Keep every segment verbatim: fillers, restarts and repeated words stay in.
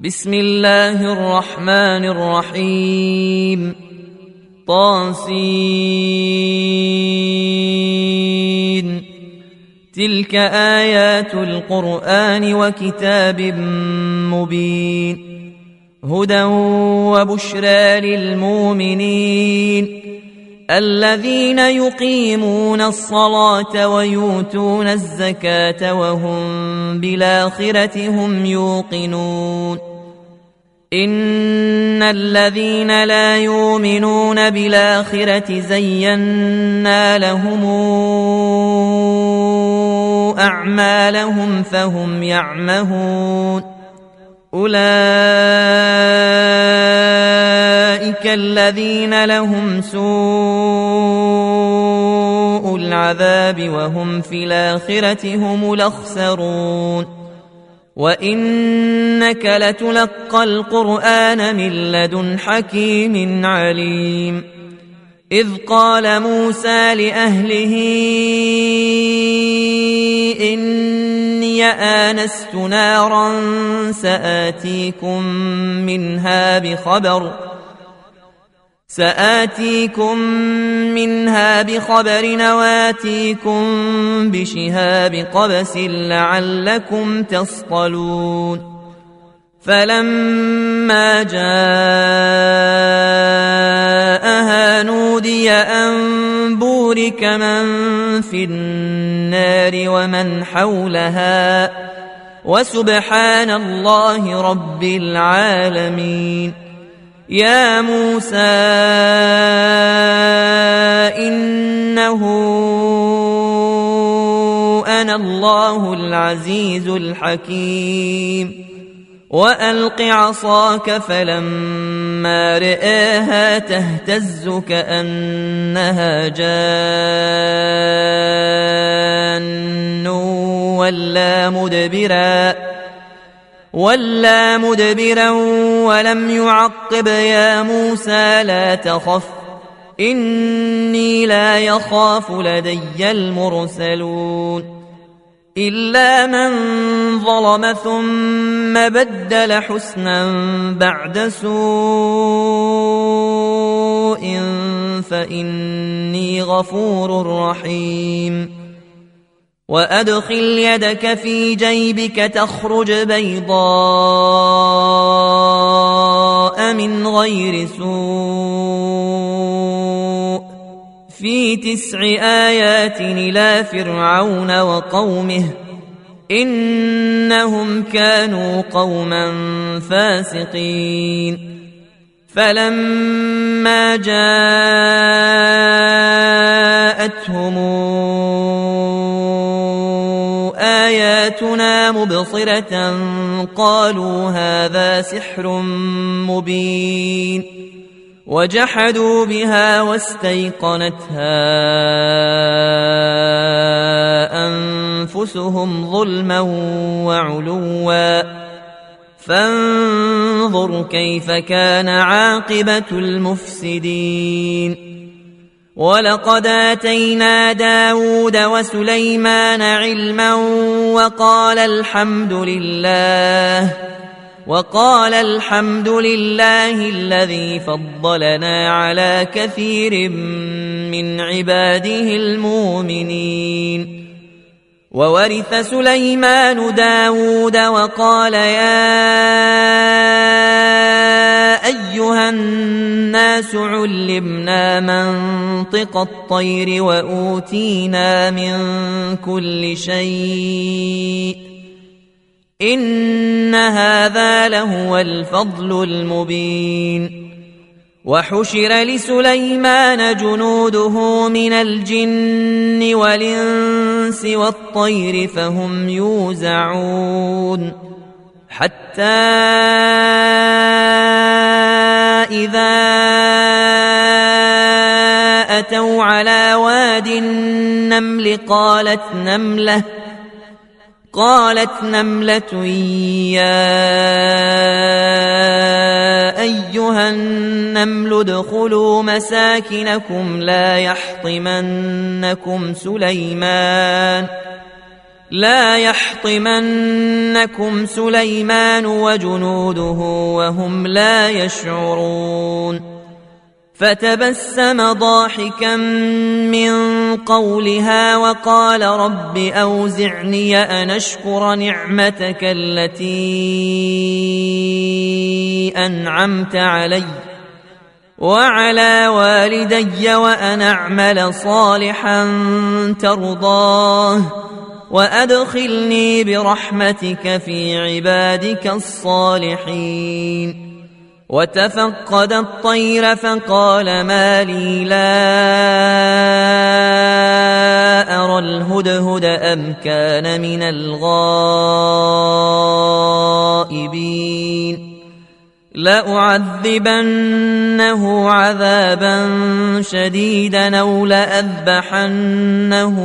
بسم الله الرحمن الرحيم. طاسين. تلك آيات القرآن وكتاب مبين، هدى وبشرى للمؤمنين الذين يقيمون الصلاة ويؤتون الزكاة وهم بالآخرة هم يوقنون. إن الذين لا يؤمنون بالآخرة زينا لهم أعمالهم فهم يعمهون. أولئك الذين لهم سوء العذاب وهم في الآخرة هم الأخسرون. وإنك لتلقى القرآن من لدن حكيم عليم. إذ قال موسى لأهله إني آنست نارا سآتيكم منها بخبر سآتيكم منها بخبر وآتيكم بشهاب قبس لعلكم تصطلون. فلما جاءها نودي أن بورك من في النار ومن حولها وسبحان الله رب العالمين. يا موسى إنه أنا الله العزيز الحكيم. وألق عصاك فلما رآها تهتز كأنها جان ولا مدبرا ولا مدبرا ولم يعقب. يا موسى لا تخف إني لا يخاف لدي المرسلون. إلا من ظلم ثم بدل حسنا بعد سوء فإني غفور رحيم. وأدخل يدك في جيبك تخرج بيضاء من غير سوء في تسع آيات إلى فرعون وقومه إنهم كانوا قوما فاسقين. فلما جاءتهم آياتنا مبصرة قالوا هذا سحر مبين. وجحدوا بها واستيقنتها أنفسهم ظلما وعلوا فانظر كيف كان عاقبة المفسدين. ولقد آتينا داود وسليمان علما وقال الحمد لله وقال الحمد لله الذي فضلنا على كثير من عباده المؤمنين. وورث سليمان داود وقال يا أيها الناس علمنا منطق الطير وأوتينا من كل شيء إن هذا لهو الفضل المبين. وحشر لسليمان جنوده من الجن والإنس والطير فهم يوزعون. حتى إذا أتوا على واد النمل قالت نملة قالت نملة يا أيها النمل ادخلوا مساكنكم لا يحطمنكم سليمان لا يحطمنكم سليمان وجنوده وهم لا يشعرون فتبسم ضاحكا من قولها وقال رب أوزعني أن أشكر نعمتك التي أنعمت علي وعلى والدي وأن أعمل صالحا ترضاه وأدخلني برحمتك في عبادك الصالحين وتفقد الطير فقال ما لي لا أرى الهدهد أم كان من الغائبين لأعذبنه عذابا شديدا أو لأذبحنه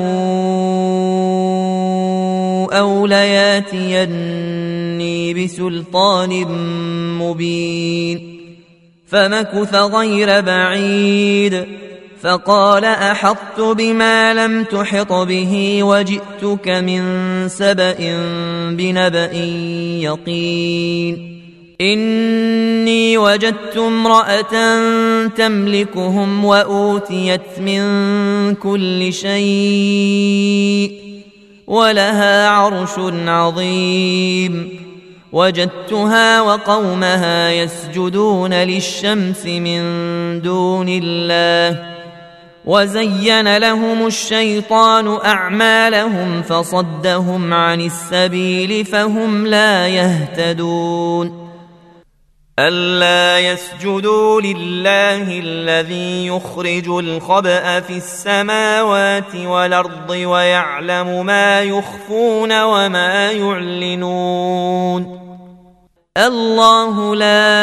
أو لياتيني بسلطان مبين فمكث غير بعيد فقال أحطت بما لم تحط به وجئتك من سبأ بنبأ يقين إني وجدت امرأة تملكهم وأوتيت من كل شيء ولها عرش عظيم وجدتها وقومها يسجدون للشمس من دون الله وزين لهم الشيطان أعمالهم فصدهم عن السبيل فهم لا يهتدون ألا يسجدوا لله الذي يخرج الخبأ في السماوات والأرض ويعلم ما يخفون وما يعلنون الله لا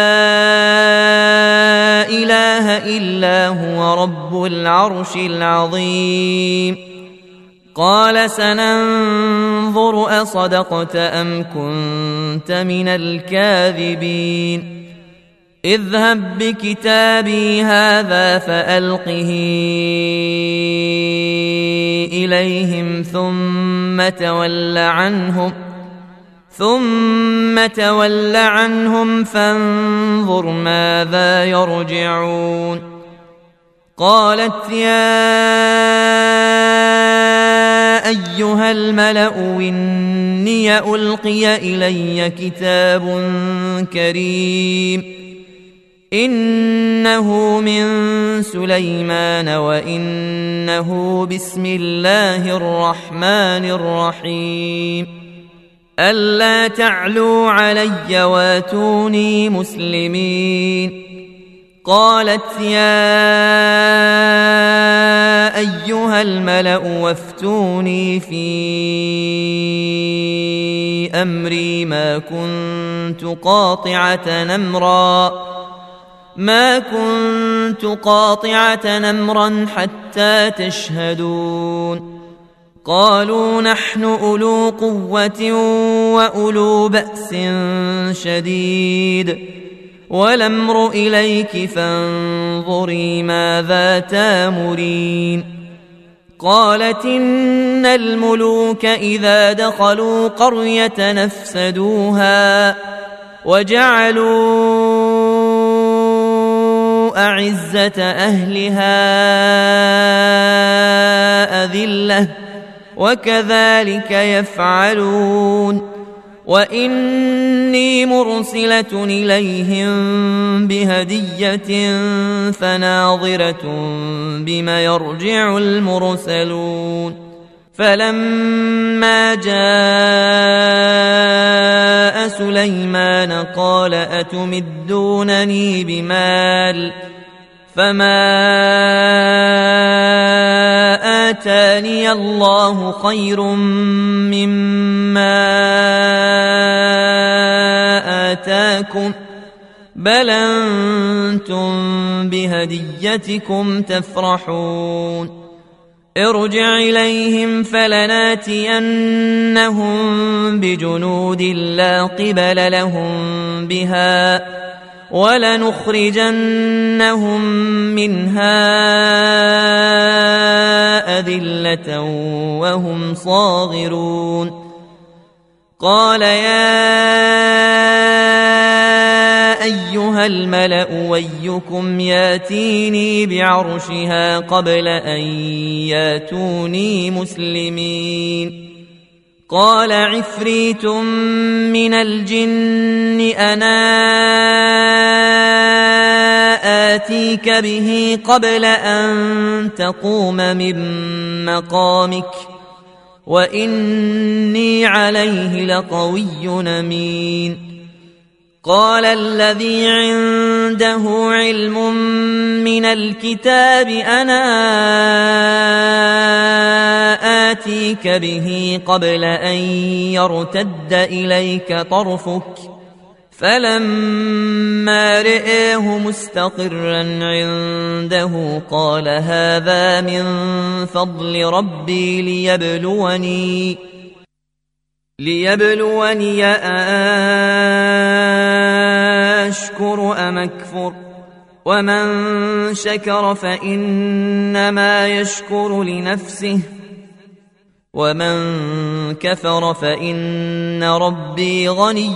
إله إلا هو رب العرش العظيم قال سننظر أصدقت أم كنت من الكاذبين اذهب بكتابي هذا فألقه إليهم ثم تول عنهم ثم تول عنهم فانظر ماذا يرجعون قالت يا أيها الملأ إني ألقي إلي كتاب كريم إنه من سليمان وإنه بسم الله الرحمن الرحيم ألا تعلوا علي واتوني مسلمين قالت يا أيها الملأ وافتوني في أمري ما كنت قاطعة أمرا ما كنت قاطعة أمرا حتى تشهدون قالوا نحن أولو قوة وأولو بأس شديد والأمر إليك فانظري ماذا تامرين قالت إن الملوك إذا دخلوا قرية نفسدوها وجعلوا أعزة أهلها أذلة وكذلك يفعلون وإني مرسلة إليهم بهدية فناظرة بما يرجع المرسلون فلما جاء سليمان قال أتمدونني بمال فما آتاني الله خير مما آتاكم بل أنتم بهديتكم تفرحون ارجع إليهم فلناتينهم بجنود لا قبل لهم بها ولنخرجنهم منها أذلة وهم صاغرون قال يا أيها الملأ أيكم ياتيني بعرشها قبل أن ياتوني مسلمين قال عفريت من الجن أنا آتيك به قبل أن تقوم من مقامك وإني عليه لقوي أمين قال الذي عنده علم من الكتاب أنا آتيك به قبل أن يرتد إليك طرفك فلما رآه مستقرا عنده قال هذا من فضل ربي ليبلوني ليبلوني أشكر أم أكفر ومن شكر فإنما يشكر لنفسه ومن كفر فإن ربي غني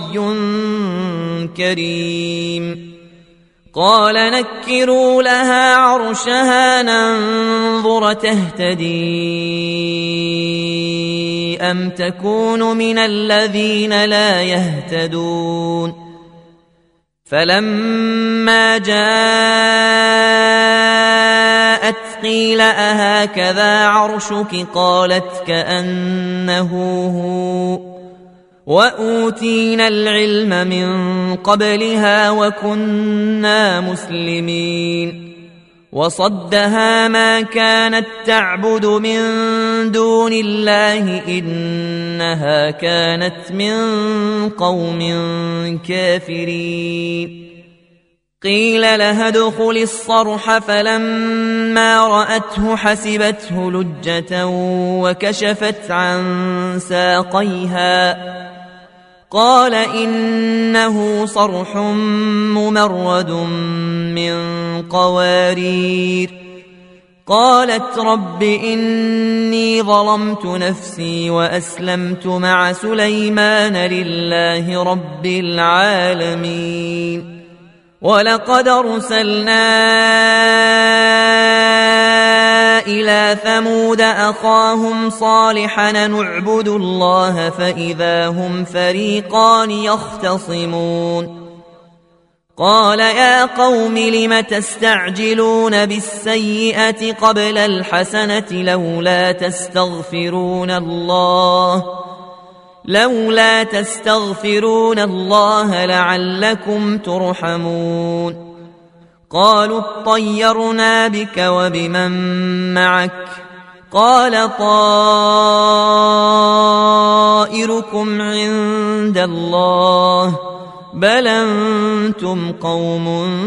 كريم قال نكروا لها عرشها ننظر تهتدي أم تكون من الذين لا يهتدون فلما جاءت قيل أهكذا عرشك قالت كأنه هو وأوتينا العلم من قبلها وكنا مسلمين وصدها ما كانت تعبد من دون الله إنها كانت من قوم كافرين قيل لها ادخل الصرح فلما رأته حسبته لجة وكشفت عن ساقيها قال إنه صرح ممرد من قوارير قالت رب إني ظلمت نفسي وأسلمت مع سليمان لله رب العالمين ولقد أرسلنا إلى ثمود أخاهم صالحا نعبد الله فإذا هم فريقان يختصمون قال يا قوم لم تستعجلون بالسيئة قبل الحسنة لولا تستغفرون الله لولا تستغفرون الله لعلكم ترحمون قالوا اطيرنا بك وبمن معك قال طائركم عند الله بل أنتم قوم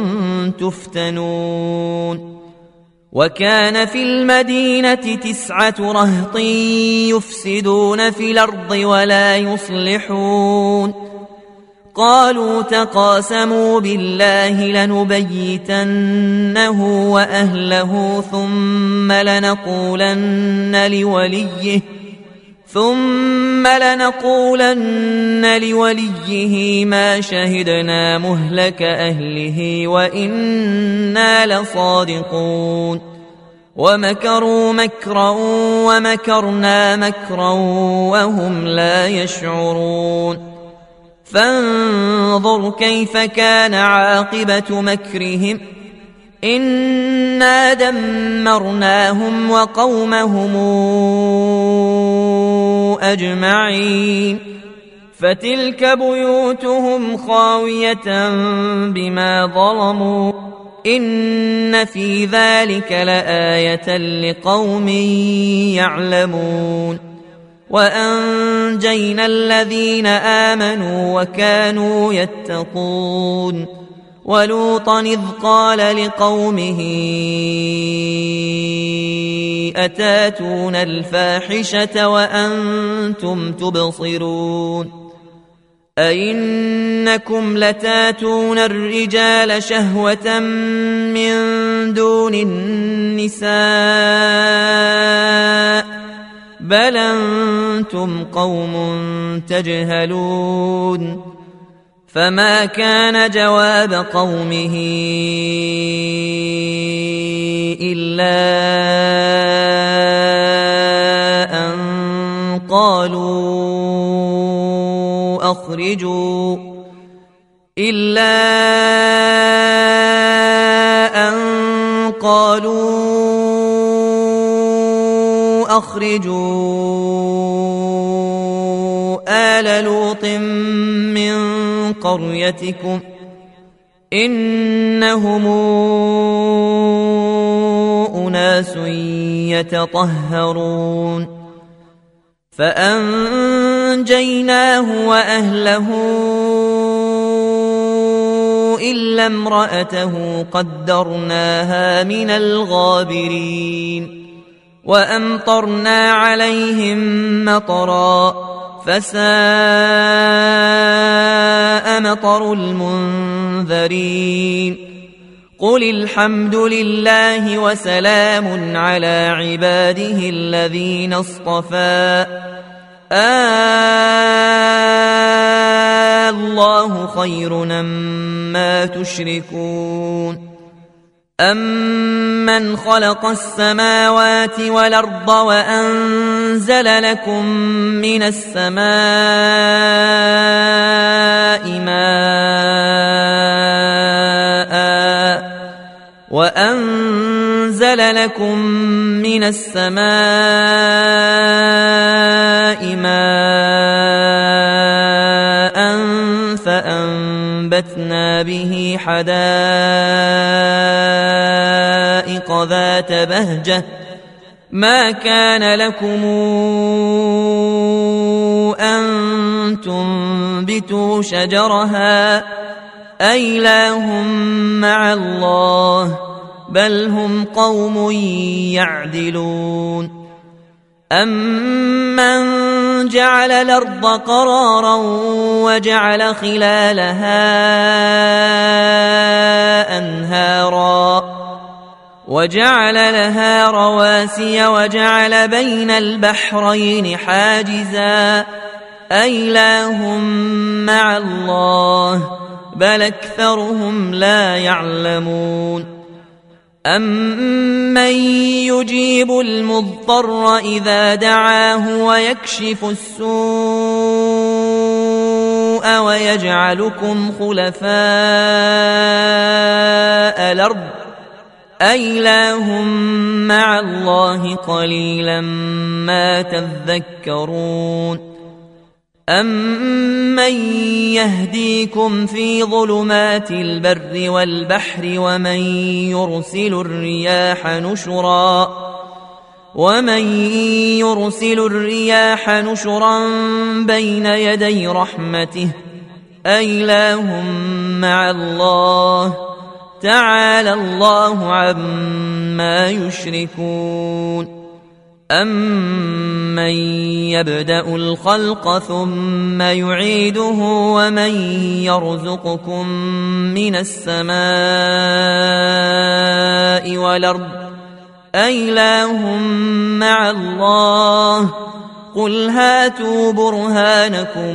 تفتنون وكان في المدينة تسعة رهط يفسدون في الأرض ولا يصلحون قالوا تقاسموا بالله لنبيتنه وأهله ثم لنقولن لوليه ثم لنقولن لوليه ما شهدنا مهلك أهله وإنا لصادقون ومكروا مكرا ومكرنا مكرا وهم لا يشعرون فانظر كيف كان عاقبة مكرهم إنا دمرناهم وقومهم أجمعين فتلك بيوتهم خاوية بما ظلموا إن في ذلك لآية لقوم يعلمون وأنجينا الذين آمنوا وكانوا يتقون ولوطا إذ قال لقومه أتاتون الفاحشة وأنتم تبصرون أئنكم لتاتون الرجال شهوة من دون النساء بل أنتم قوم تجهلون فما كان جواب قومه إلا أن قالوا أخرجوا إلا أن قالوا أخرجوا آل لوط من قريتكم إنهم أناس يتطهرون فأنجيناه وأهله إلا امرأته قدرناها من الغابرين وأمطرنا عليهم مطرا فساء مطر المنذرين قل الحمد لله وسلام على عباده الذين اصطفى آه الله خير أمّا تشركون أَمَّنْ خَلَقَ السَّمَاوَاتِ وَالْأَرْضَ وَأَنزَلَ لَكُم مِّنَ السَّمَاءِ مَاءً وَأَنزَلَ لَكُم مِّنَ السَّمَاءِ مَاءً فَأَنبَتْنَا بِهِ حَدَائِقَ ذَاتَ بَهْجَةٍ مَا كَانَ لَكُمْ أَن تُنبِتُوا شَجَرَهَا أَإِلَٰهٌ مَّعَ اللَّهِ بَلْ هُمْ قَوْمٌ يَعْدِلُونَ أَمَّنْ جَعَلَ الْأَرْضَ قَرَارًا وَجَعَلَ خِلَالَهَا أَنْهَارًا وَجَعَلَ لَهَا رَوَاسِيَ وَجَعَلَ بَيْنَ الْبَحْرَيْنِ حَاجِزًا أَإِلَٰهٌ مَّعَ اللَّهِ بَلْ أَكْثَرُهُمْ لَا يَعْلَمُونَ أَمَّن يُجِيبُ الْمُضْطَرَّ إِذَا دَعَاهُ وَيَكْشِفُ السُّوءَ وَيَجْعَلُكُمْ خُلَفَاءَ الْأَرْضِ أَإِلَٰهٌ مَّعَ اللَّهِ قَلِيلًا مَّا تَذَكَّرُونَ أَمَّن يَهْدِيكُمْ فِي ظُلُمَاتِ الْبَرِّ وَالْبَحْرِ وَمَن يُرْسِلُ الرِّيَاحَ نُشُرًا وَمَن يُرْسِلُ الرِّيَاحَ نُشُرًا بَيْنَ يَدَيْ رَحْمَتِهِ أَإِلَٰهٌ مَّعَ اللَّهِ تَعَالَى اللَّهُ عَمَّا يُشْرِكُونَ أَمَّن يَبْدَأُ الْخَلْقَ ثُمَّ يُعِيدُهُ وَمَن يَرْزُقُكُم مِّنَ السَّمَاءِ وَالْأَرْضِ أَإِلَٰهٌ مَّعَ اللَّهِ قُلْ هَاتُوا بُرْهَانَكُمْ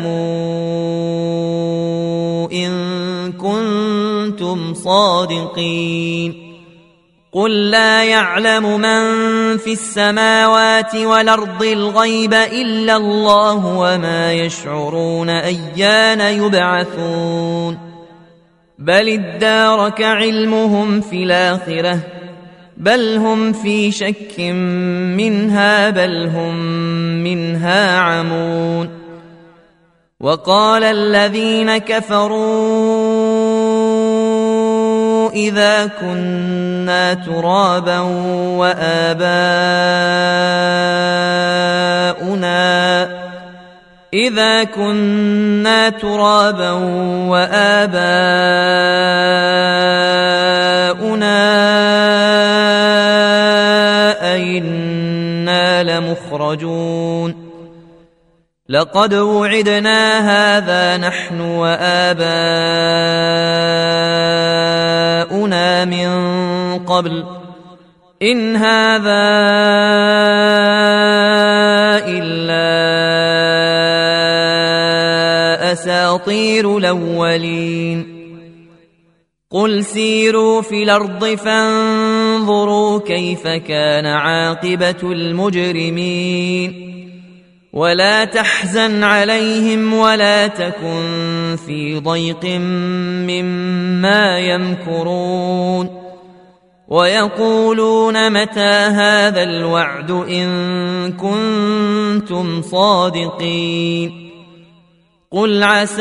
إِن كُنتُمْ صَادِقِينَ قُل لَّا يَعْلَمُ مَن فِي السَّمَاوَاتِ وَالْأَرْضِ الْغَيْبَ إِلَّا اللَّهُ وَمَا يَشْعُرُونَ أَيَّانَ يُبْعَثُونَ بَلِ ادَّارَكَ عِلْمُهُمْ فِي الْآخِرَةِ بَلْ هُمْ فِي شَكٍّ مِّنْهَا بَلْ هُمْ مِنْهَا عَمُونَ وَقَالَ الَّذِينَ كَفَرُوا إِذَا كُنَّا تُرَابًا وَآبَاؤُنَا إِذَا كُنَّا تُرَابًا وَآبَاؤُنَا أَإِنَّا لَمُخْرَجُونَ لقد وعدنا هذا نحن وآباؤنا من قبل إن هذا إلا أساطير الأولين قل سيروا في الأرض فانظروا كيف كان عاقبة المجرمين ولا تحزن عليهم ولا تكن في ضيق مما يمكرون ويقولون متى هذا الوعد إن كنتم صادقين قل عسى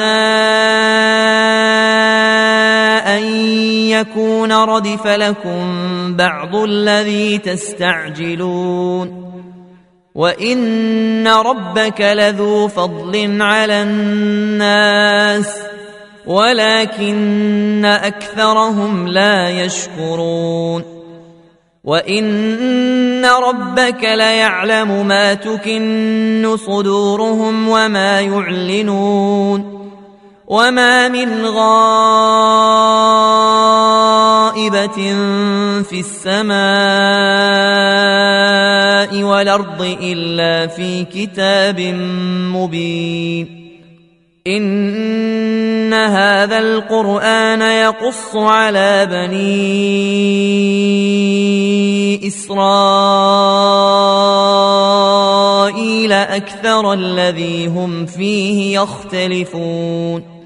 أن يكون ردف لكم بعض الذي تستعجلون وإن ربك لذو فضل على الناس ولكن أكثرهم لا يشكرون وإن ربك ليعلم ما تكن صدورهم وما يعلنون وما من غائبة في السماء والأرض إلا في كتاب مبين إن هذا القرآن يقص على بني إسرائيل أكثر الذي هم فيه يختلفون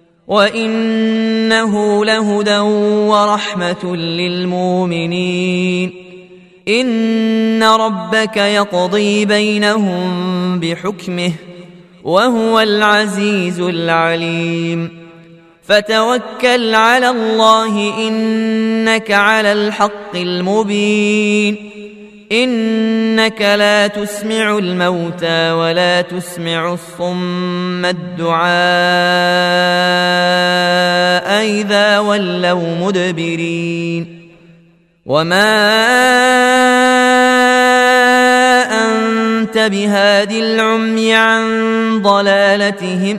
وإنه لهدى ورحمة للمؤمنين إن ربك يقضي بينهم بحكمه وهو العزيز العليم فتوكل على الله إنك على الحق المبين إنك لا تسمع الموتى ولا تسمع الصم الدعاء إذا ولوا مدبرين وما أنت بهاد العمي عن ضلالتهم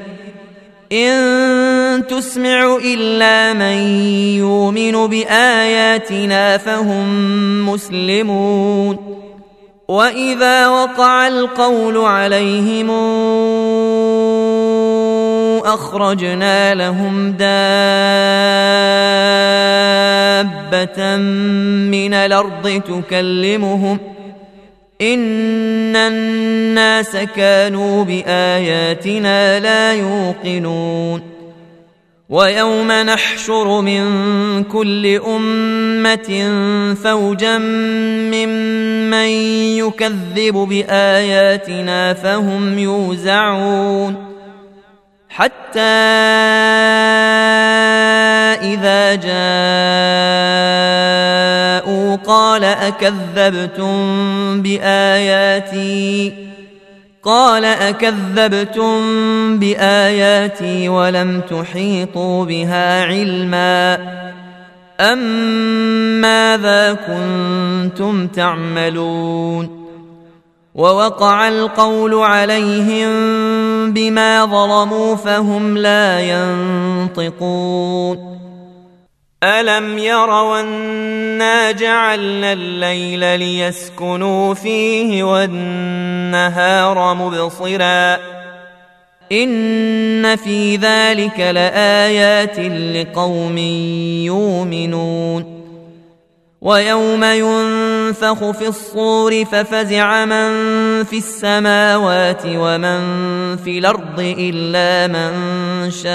إن تسمع إلا من يؤمن بآياتنا فهم مسلمون وإذا وقع القول عليهم أخرجنا لهم دابة من الأرض تكلمهم إن الناس كانوا بآياتنا لا يوقنون ويوم نحشر من كل أمة فوجا ممن يكذب بآياتنا فهم يوزعون حتى إذا جاءوا قال أكذبتم بآياتي قال أكذبتم بآياتي ولم تحيطوا بها علما أم ماذا كنتم تعملون ووقع القول عليهم بما ظلموا فهم لا ينطقون ألم يروا أنا جعلنا الليل ليسكنوا فيه والنهار مبصرا إن في ذلك لآيات لقوم يؤمنون ويوم ينفخ في الصور ففزع من في السماوات ومن في الأرض إلا من شاء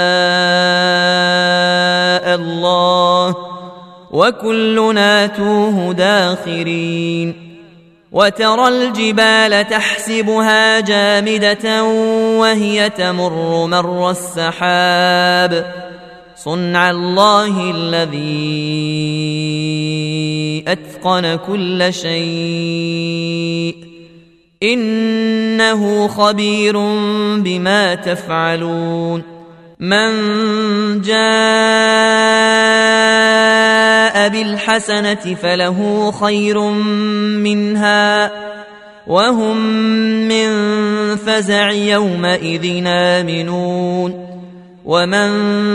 الله وكلنا توه داخرين وترى الجبال تحسبها جامدة وهي تمر مر السحاب صنع الله الذي أتقن كل شيء إنه خبير بما تفعلون من جاء بالحسنة فله خير منها وهم من فزع يومئذ آمنون ومن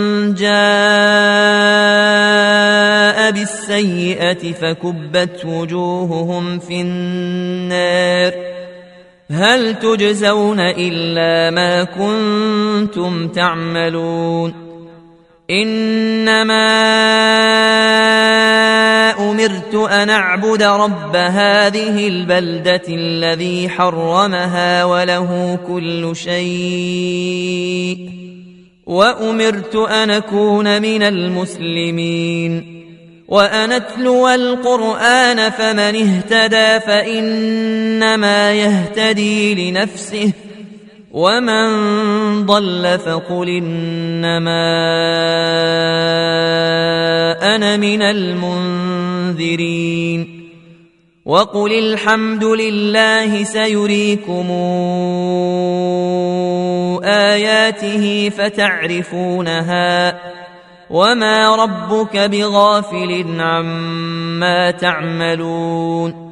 جاء بالسيئة فكبت وجوههم في النار هل تجزون إلا ما كنتم تعملون إنما أمرت أن أعبد رب هذه البلدة الذي حرمها وله كل شيء وأمرت أن أكون من المسلمين وأن أتلو القرآن فمن اهتدى فإنما يهتدي لنفسه ومن ضل فقل إنما أنا من المنذرين وقل الحمد لله سيريكم آياته فتعرفونها وما ربك بغافل عما تعملون